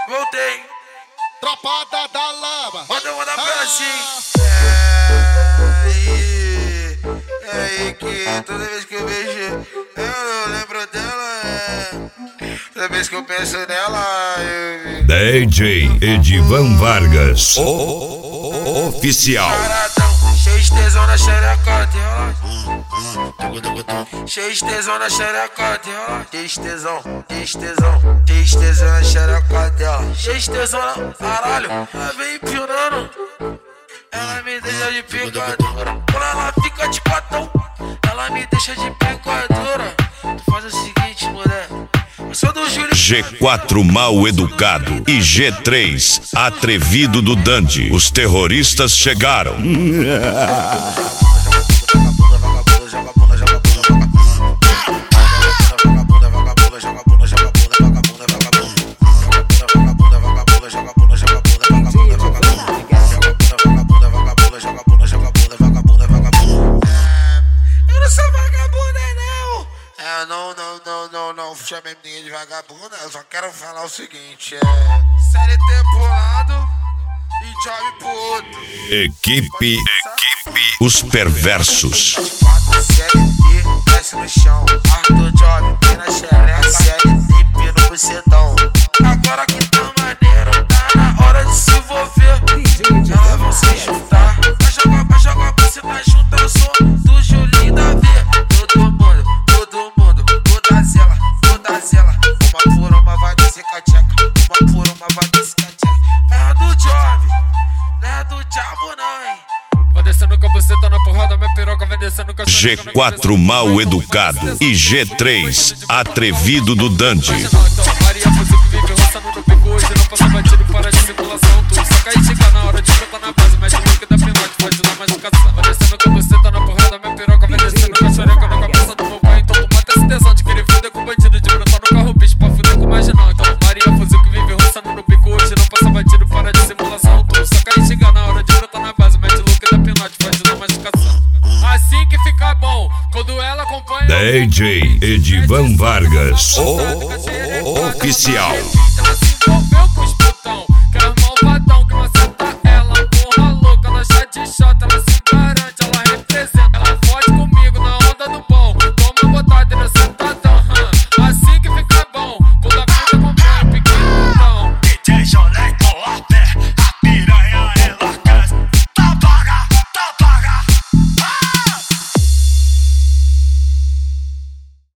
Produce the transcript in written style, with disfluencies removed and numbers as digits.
Voltei. Tropada da lama. Manda uma pedacinho. É aí que toda vez que eu vejo eu lembro dela. Toda vez que eu penso nela, eu... DJ Edivan Vargas, oficial. Paradão, cheio de tesão na xereca dela. Cheio de tesão na xereca dela. Cheio de tesão, cheio de tesão, cheio de tesão na xereca dela. Cheio de tesão na... Caralho, ela vem empinando. Ela me deixa de picadura. Quando ela fica de patão, ela me deixa de picadura. Tu faz o seguinte, mulher. Eu sou do Júlio. G4 mal educado e G3 atrevido do Dandy. Os terroristas chegaram. Não chame ninguém de vagabunda, eu só quero falar o seguinte, CLT pro lado e job pro outro. Equipe, os perversos. 4 CLT, desce no chão, Arthur Job, pina xereca, CLT, pino bucetão. Agora que tá maneiro, tá na hora de se envolver. Elas vão se juntar, vai jogar buceta junto, eu sou do Julinho da V. Todo mundo, toda zela. Uma por uma vai descer cateca, uma por uma vai descer cateca. É do job, não é do diabo não, hein. Vai descendo com a buceta na porrada, minha piroca vai descendo com a G4 mal educado e G3 atrevido do Dandy. Maria fuzil que vive roçando no bico hoje, não passa batido, para de simulação. Tu saca e chega na hora de botar na base, mete o look da pinote, pode dar mais educação. Vai descendo com a buceta na porrada, minha piroca vai descendo com a xereca na cabeça do meu pai. Então tu mata esse tesão de querer fuder com bandido, de brotar no carro, bicho, pra fuder com marginal. Então Maria fuzil que vive roçando no bico hoje, não passa batido, para de simulação. Tu saca e chega na hora de brotar na base, mete o look da pinote, pode dar mais educação. Assim que fica bom, quando ela acompanha DJ Edivan Vargas, oficial.